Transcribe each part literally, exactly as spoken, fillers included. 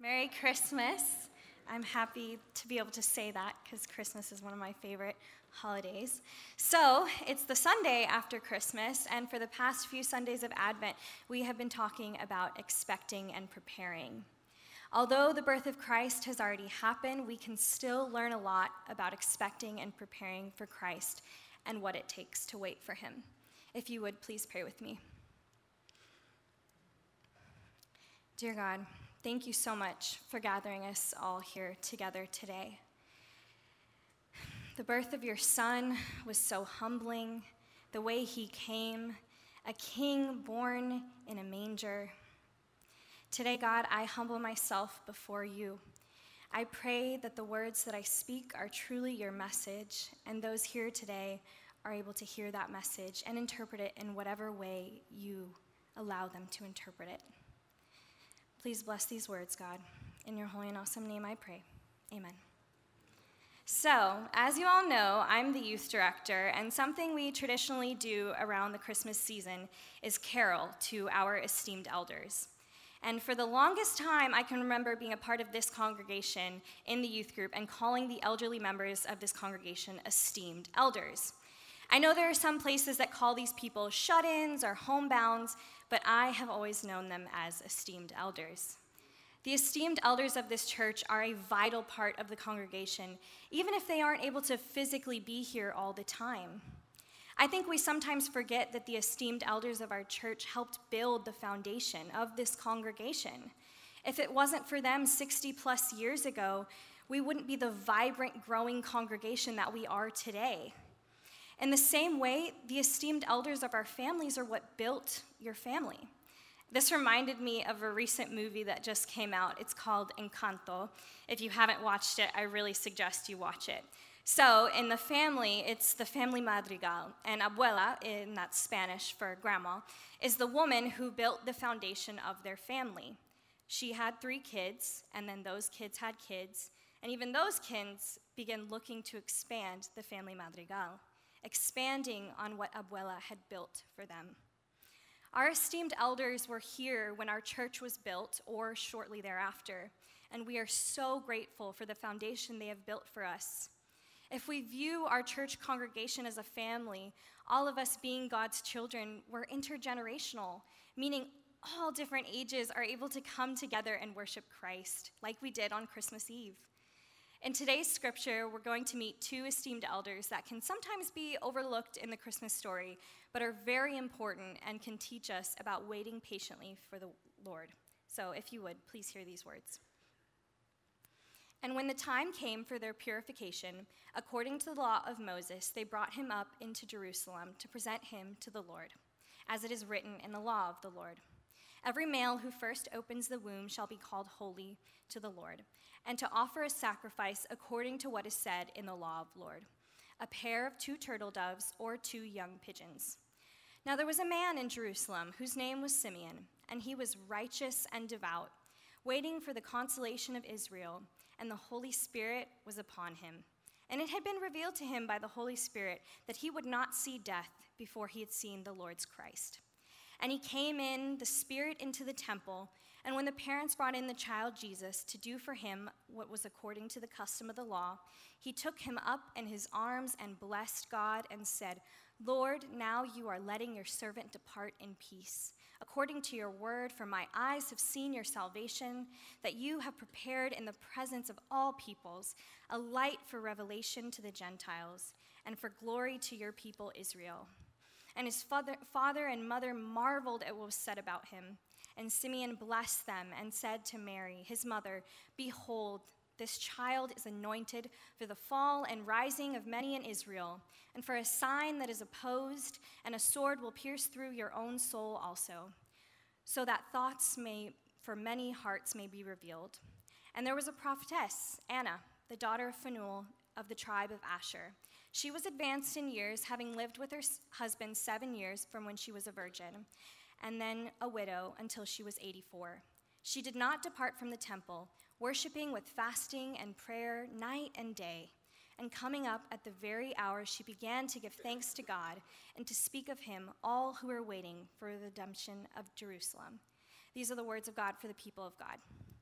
Merry Christmas. I'm happy to be able to say that because Christmas is one of my favorite holidays. So, it's the Sunday after Christmas, and for the past few Sundays of Advent, we have been talking about expecting and preparing. Although the birth of Christ has already happened, we can still learn a lot about expecting and preparing for Christ and what it takes to wait for him. If you would, please pray with me. Dear God, thank you so much for gathering us all here together today. The birth of your Son was so humbling, the way he came, a king born in a manger. Today, God, I humble myself before you. I pray that the words that I speak are truly your message, and those here today are able to hear that message and interpret it in whatever way you allow them to interpret it. Please bless these words, God. In your holy and awesome name I pray. Amen. So, as you all know, I'm the youth director, and something we traditionally do around the Christmas season is carol to our esteemed elders. And for the longest time, I can remember being a part of this congregation in the youth group and calling the elderly members of this congregation esteemed elders. I know there are some places that call these people shut-ins or homebounds, but I have always known them as esteemed elders. The esteemed elders of this church are a vital part of the congregation, even if they aren't able to physically be here all the time. I think we sometimes forget that the esteemed elders of our church helped build the foundation of this congregation. If it wasn't for them sixty plus years ago, we wouldn't be the vibrant, growing congregation that we are today. In the same way, the esteemed elders of our families are what built your family. This reminded me of a recent movie that just came out. It's called Encanto. If you haven't watched it, I really suggest you watch it. So in the family, it's the family madrigal, and abuela, and that's Spanish for grandma, is the woman who built the foundation of their family. She had three kids, and then those kids had kids, and even those kids began looking to expand the family madrigal, expanding on what abuela had built for them. Our esteemed elders were here when our church was built, or shortly thereafter, and we are so grateful for the foundation they have built for us. If we view our church congregation as a family, all of us being God's children, we're intergenerational, meaning all different ages are able to come together and worship Christ, like we did on Christmas Eve. In today's scripture, we're going to meet two esteemed elders that can sometimes be overlooked in the Christmas story, but are very important and can teach us about waiting patiently for the Lord. So if you would, please hear these words. And when the time came for their purification, according to the law of Moses, they brought him up into Jerusalem to present him to the Lord, as it is written in the law of the Lord. Every male who first opens the womb shall be called holy to the Lord, and to offer a sacrifice according to what is said in the law of the Lord, a pair of two turtle doves or two young pigeons. Now there was a man in Jerusalem whose name was Simeon, and he was righteous and devout, waiting for the consolation of Israel, and the Holy Spirit was upon him. And it had been revealed to him by the Holy Spirit that he would not see death before he had seen the Lord's Christ. And he came in the Spirit into the temple, and when the parents brought in the child Jesus to do for him what was according to the custom of the law, he took him up in his arms and blessed God and said, Lord, now you are letting your servant depart in peace, according to your word, for my eyes have seen your salvation, that you have prepared in the presence of all peoples a light for revelation to the Gentiles, and for glory to your people Israel. And his father, father and mother marveled at what was said about him. And Simeon blessed them and said to Mary, his mother, Behold, this child is anointed for the fall and rising of many in Israel, and for a sign that is opposed, and a sword will pierce through your own soul also, so that thoughts may, for many hearts may be revealed. And there was a prophetess, Anna, the daughter of Phanuel of the tribe of Asher. She was advanced in years, having lived with her husband seven years from when she was a virgin, and then a widow until she was eighty-four. She did not depart from the temple, worshiping with fasting and prayer night and day. And coming up at the very hour, she began to give thanks to God and to speak of him all who were waiting for the redemption of Jerusalem. These are the words of God for the people of God. Thanks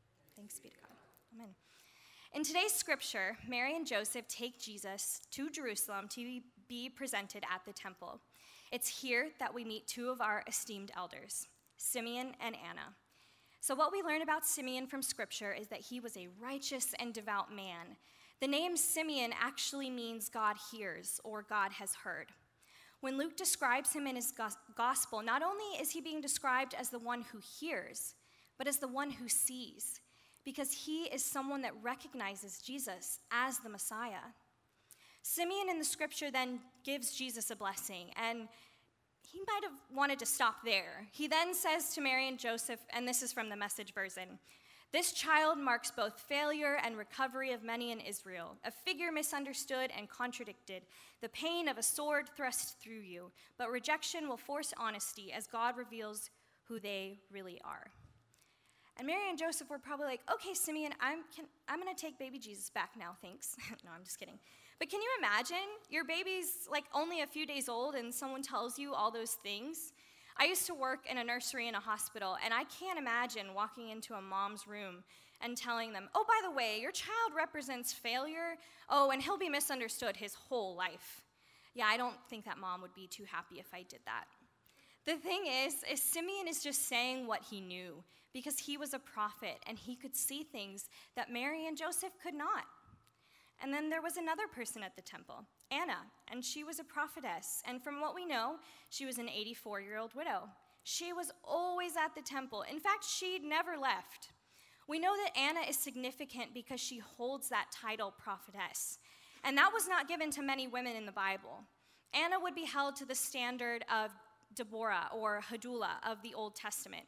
Thanks be to God. Amen. In today's scripture, Mary and Joseph take Jesus to Jerusalem to be presented at the temple. It's here that we meet two of our esteemed elders, Simeon and Anna. So what we learn about Simeon from scripture is that he was a righteous and devout man. The name Simeon actually means God hears or God has heard. When Luke describes him in his gospel, not only is he being described as the one who hears, but as the one who sees, because he is someone that recognizes Jesus as the Messiah. Simeon in the scripture then gives Jesus a blessing, and he might have wanted to stop there. He then says to Mary and Joseph, and this is from the Message version, "This child marks both failure and recovery of many in Israel, a figure misunderstood and contradicted, the pain of a sword thrust through you, but rejection will force honesty as God reveals who they really are." And Mary and Joseph were probably like, "Okay, Simeon, I'm, can, I'm going to take baby Jesus back now, thanks." No, I'm just kidding. But can you imagine? Your baby's like only a few days old and someone tells you all those things. I used to work in a nursery in a hospital, and I can't imagine walking into a mom's room and telling them, "Oh, by the way, your child represents failure. Oh, and he'll be misunderstood his whole life." Yeah, I don't think that mom would be too happy if I did that. The thing is, is Simeon is just saying what he knew because he was a prophet and he could see things that Mary and Joseph could not. And then there was another person at the temple, Anna, and she was a prophetess. And from what we know, she was an eighty-four-year-old widow. She was always at the temple. In fact, she'd never left. We know that Anna is significant because she holds that title, prophetess. And that was not given to many women in the Bible. Anna would be held to the standard of Deborah or Hadullah of the Old Testament.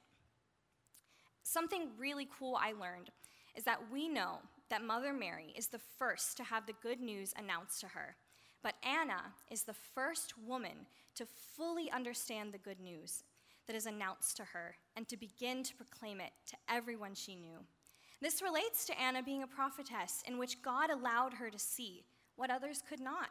Something really cool I learned is that we know that Mother Mary is the first to have the good news announced to her. But Anna is the first woman to fully understand the good news that is announced to her and to begin to proclaim it to everyone she knew. This relates to Anna being a prophetess in which God allowed her to see what others could not.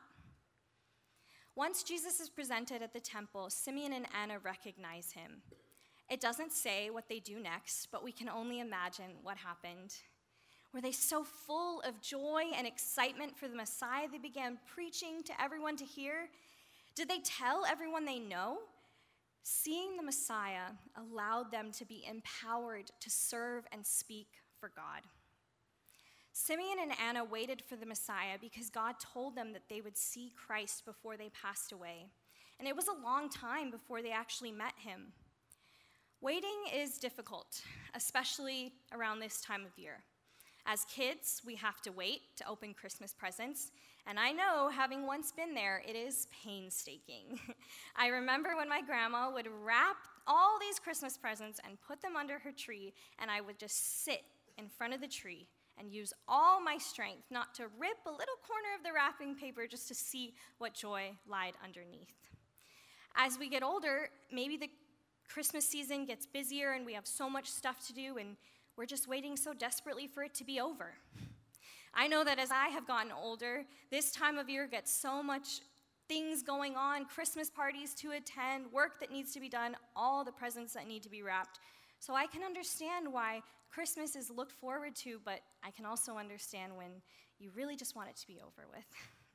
Once Jesus is presented at the temple, Simeon and Anna recognize him. It doesn't say what they do next, but we can only imagine what happened. Were they so full of joy and excitement for the Messiah they began preaching to everyone to hear? Did they tell everyone they know? Seeing the Messiah allowed them to be empowered to serve and speak for God. Simeon and Anna waited for the Messiah because God told them that they would see Christ before they passed away. And it was a long time before they actually met him. Waiting is difficult, especially around this time of year. As kids, we have to wait to open Christmas presents, and I know, having once been there, it is painstaking. I remember when my grandma would wrap all these Christmas presents and put them under her tree, and I would just sit in front of the tree and use all my strength not to rip a little corner of the wrapping paper just to see what joy lied underneath. As we get older, maybe the Christmas season gets busier and we have so much stuff to do, and we're just waiting so desperately for it to be over. I know that as I have gotten older, this time of year gets so much things going on, Christmas parties to attend, work that needs to be done, all the presents that need to be wrapped. So I can understand why Christmas is looked forward to, but I can also understand when you really just want it to be over with.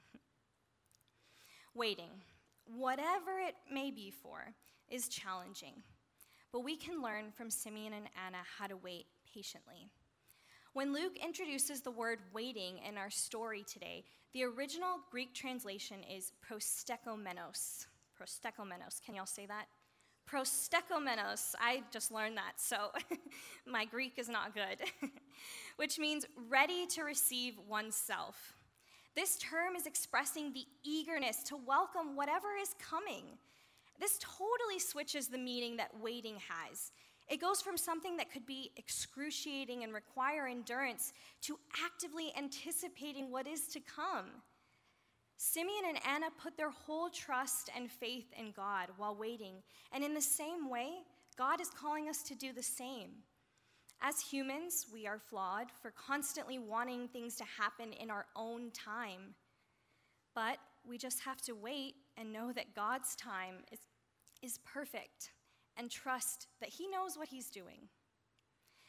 Waiting, whatever it may be for, is challenging. But we can learn from Simeon and Anna how to wait patiently. When Luke introduces the word waiting in our story today, the original Greek translation is prostekomenos. Prostekomenos, can y'all say that? Prostekomenos, I just learned that, so my Greek is not good, which means ready to receive oneself. This term is expressing the eagerness to welcome whatever is coming. This totally switches the meaning that waiting has. It goes from something that could be excruciating and require endurance to actively anticipating what is to come. Simeon and Anna put their whole trust and faith in God while waiting, and in the same way, God is calling us to do the same. As humans, we are flawed for constantly wanting things to happen in our own time. But we just have to wait and know that God's time is, is perfect and trust that he knows what he's doing.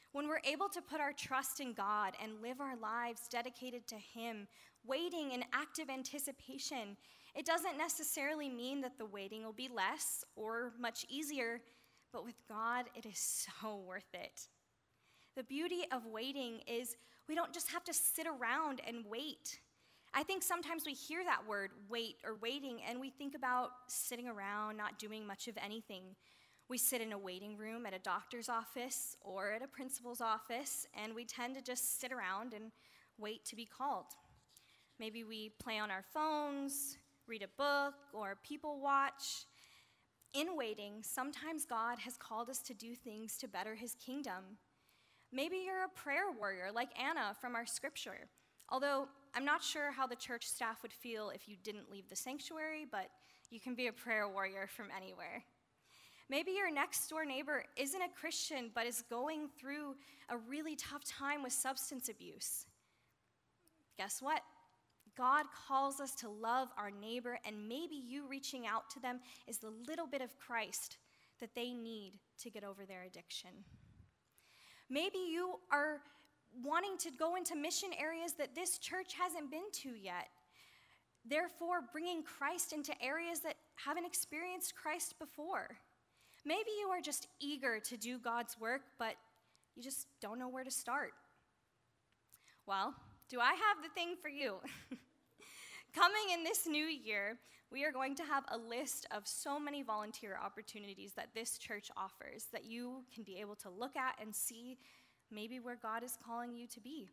When we're able to put our trust in God and live our lives dedicated to Him, waiting in active anticipation, it doesn't necessarily mean that the waiting will be less or much easier, but with God, it is so worth it. The beauty of waiting is we don't just have to sit around and wait. I think sometimes we hear that word, wait or waiting, and we think about sitting around, not doing much of anything. We sit in a waiting room at a doctor's office or at a principal's office, and we tend to just sit around and wait to be called. Maybe we play on our phones, read a book, or people watch. In waiting, sometimes God has called us to do things to better His kingdom. Maybe you're a prayer warrior like Anna from our scripture, although I'm not sure how the church staff would feel if you didn't leave the sanctuary, but you can be a prayer warrior from anywhere. Maybe your next door neighbor isn't a Christian but is going through a really tough time with substance abuse. Guess what? God calls us to love our neighbor, and maybe you reaching out to them is the little bit of Christ that they need to get over their addiction. Maybe you are wanting to go into mission areas that this church hasn't been to yet, therefore bringing Christ into areas that haven't experienced Christ before. Maybe you are just eager to do God's work, but you just don't know where to start. Well, do I have the thing for you? Coming in this new year, we are going to have a list of so many volunteer opportunities that this church offers that you can be able to look at and see maybe where God is calling you to be.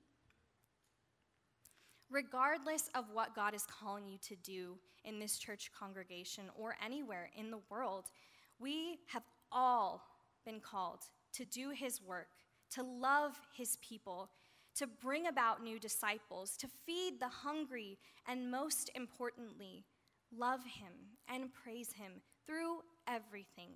Regardless of what God is calling you to do in this church congregation or anywhere in the world, we have all been called to do His work, to love His people, to bring about new disciples, to feed the hungry, and most importantly, love Him and praise Him through everything.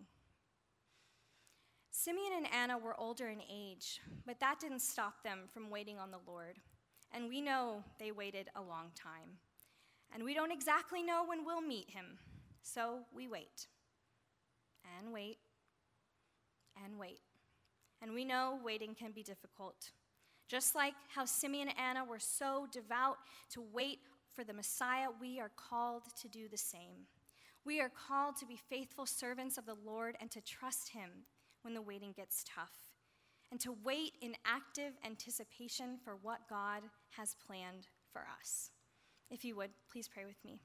Simeon and Anna were older in age, but that didn't stop them from waiting on the Lord. And we know they waited a long time. And we don't exactly know when we'll meet Him, so we wait. And wait, and wait. And we know waiting can be difficult. Just like how Simeon and Anna were so devout to wait for the Messiah, we are called to do the same. We are called to be faithful servants of the Lord and to trust Him when the waiting gets tough, and to wait in active anticipation for what God has planned for us. If you would, please pray with me.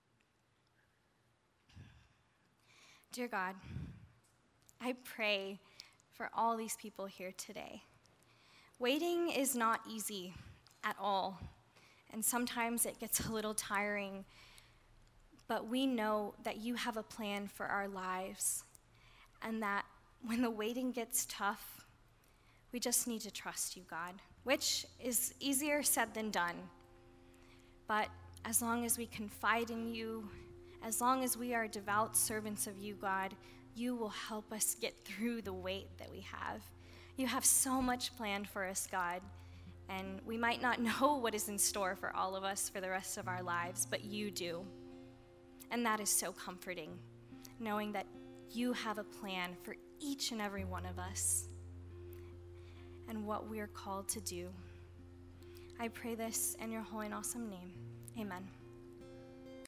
Dear God, I pray for all these people here today. Waiting is not easy at all, and sometimes it gets a little tiring, but we know that you have a plan for our lives, and that when the waiting gets tough, we just need to trust you, God, which is easier said than done. But as long as we confide in you, as long as we are devout servants of you, God, you will help us get through the wait that we have. You have so much planned for us, God, and we might not know what is in store for all of us for the rest of our lives, but you do. And that is so comforting, knowing that you have a plan for each and every one of us and what we are called to do. I pray this in your holy and awesome name. Amen.